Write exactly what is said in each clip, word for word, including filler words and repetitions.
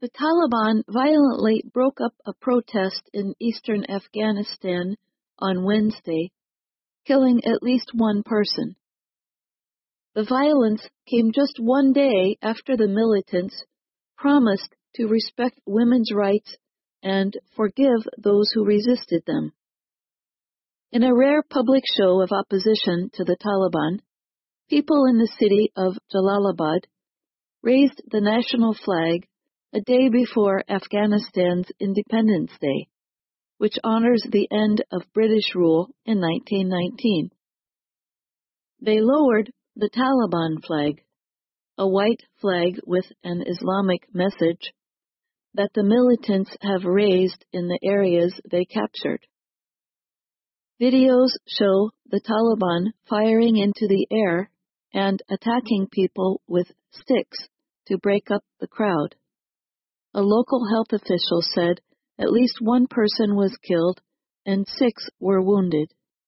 The Taliban violently broke up a protest in eastern Afghanistan on Wednesday, killing at least one person. The violence came just one day after the militants promised to respect women's rights and forgive those who resisted them. In a rare public show of opposition to the Taliban, people in the city of Jalalabad raised the national flag a day before Afghanistan's Independence Day, which honors the end of British rule in nineteen nineteen. They lowered the Taliban flag, a white flag with an Islamic message, that the militants have raised in the areas they captured. Videos show the Taliban firing into the air and attacking people with sticks to break up the crowd. A local health official said at least one person was killed and six were wounded.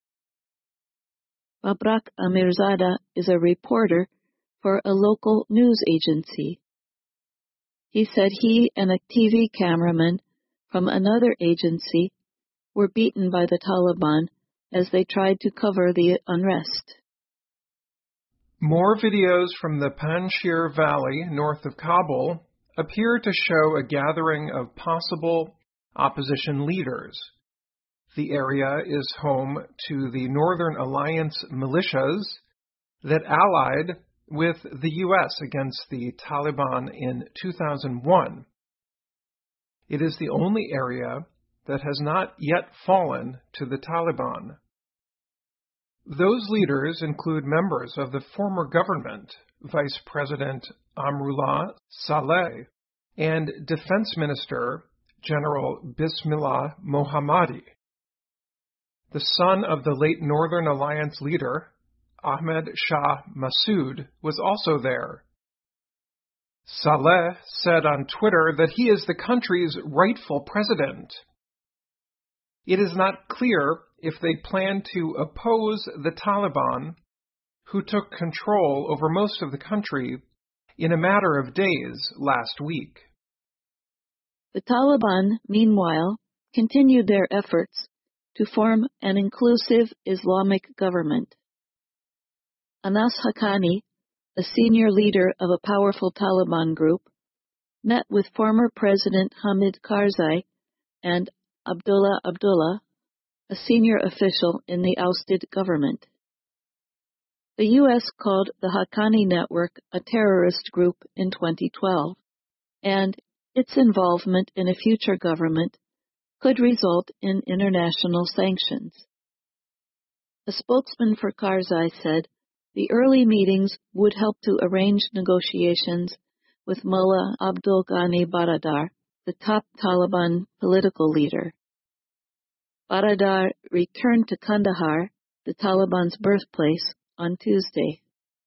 Babrak Amirzada is a reporter for a local news agency. He said he and a T V cameraman from another agency were beaten by the Taliban as they tried to cover the unrest. More videos from the Panjshir Valley north of Kabul appear to show a gathering of possible opposition leaders. The area is home to the Northern Alliance militias that allied with the U S against the Taliban in two thousand one. It is the only area that has not yet fallen to the Taliban. Those leaders include members of the former government, Vice President Amrullah Saleh, and Defense Minister General Bismillah Mohammadi. The son of the late Northern Alliance leader, Ahmed Shah Massoud, was also there. Saleh said on Twitter that he is the country's rightful president. It is not clear if they plan to oppose the Taliban, who took control over most of the country in a matter of days last week. The Taliban, meanwhile, continued their efforts to form an inclusive Islamic government. Anas Haqqani, a senior leader of a powerful Taliban group, met with former President Hamid Karzai and Abdullah Abdullah, a senior official in the ousted government. The U S called the Haqqani Network a terrorist group in twenty twelve, and its involvement in a future government could result in international sanctions. A spokesman for Karzai said the early meetings would help to arrange negotiations with Mullah Abdul Ghani Baradar, the top Taliban political leader. Baradar returned to Kandahar, the Taliban's birthplace, on Tuesday.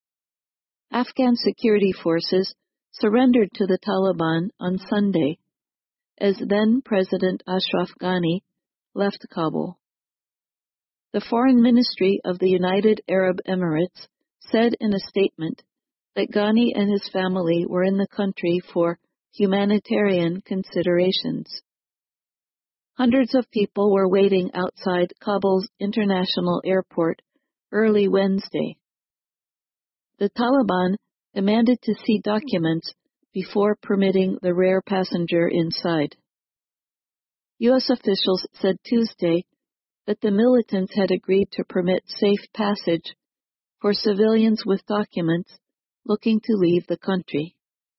Afghan security forces surrendered to the Taliban on Sunday, as then-President Ashraf Ghani left Kabul. The Foreign Ministry of the United Arab Emirates said in a statement that Ghani and his family were in the country for humanitarian considerations. Hundreds of people were waiting outside Kabul's international airport early Wednesday. The Taliban demanded to see documents before permitting the rare passenger inside. U S officials said Tuesday that the militants had agreed to permit safe passage for civilians with documents looking to leave the country.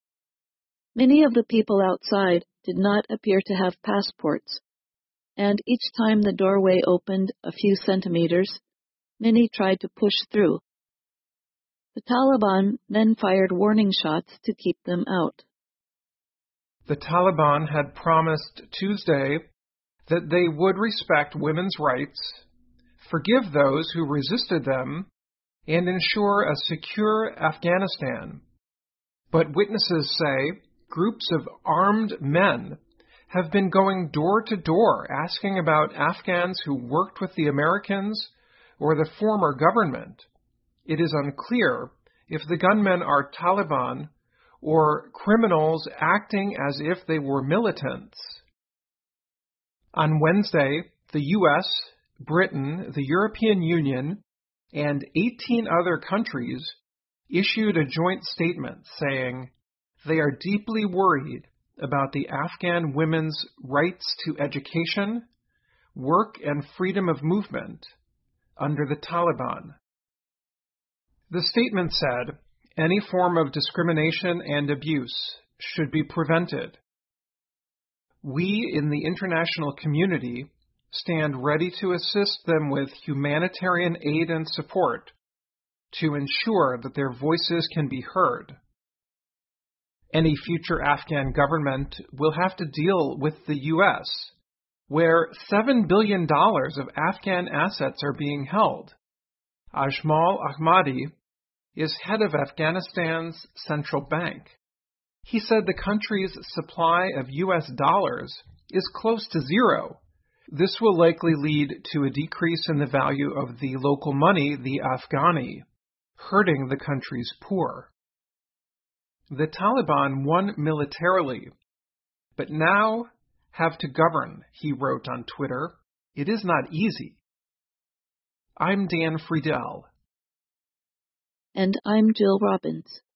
Many of the people outside did not appear to have passports, and each time the doorway opened a few centimeters, many tried to push through. The Taliban then fired warning shots to keep them out. The Taliban had promised Tuesday that they would respect women's rights, forgive those who resisted them, and ensure a secure Afghanistan. But witnesses say groups of armed men have been going door to door asking about Afghans who worked with the Americans or the former government. It is unclear if the gunmen are Taliban or criminals acting as if they were militants. On Wednesday, the U S, Britain, the European Union, and eighteen other countries issued a joint statement saying they are deeply worried about the Afghan women's rights to education, work, and freedom of movement under the Taliban. The statement said any form of discrimination and abuse should be prevented. We in the international community stand ready to assist them with humanitarian aid and support to ensure that their voices can be heard. Any future Afghan government will have to deal with the U S, where seven billion dollars of Afghan assets are being held. Ajmal Ahmadi is head of Afghanistan's central bank. He said the country's supply of U S dollars is close to zero. This will likely lead to a decrease in the value of the local money, the Afghani, hurting the country's poor. The Taliban won militarily, but now have to govern, he wrote on Twitter. It is not easy. I'm Dan Friedel. And I'm Jill Robbins.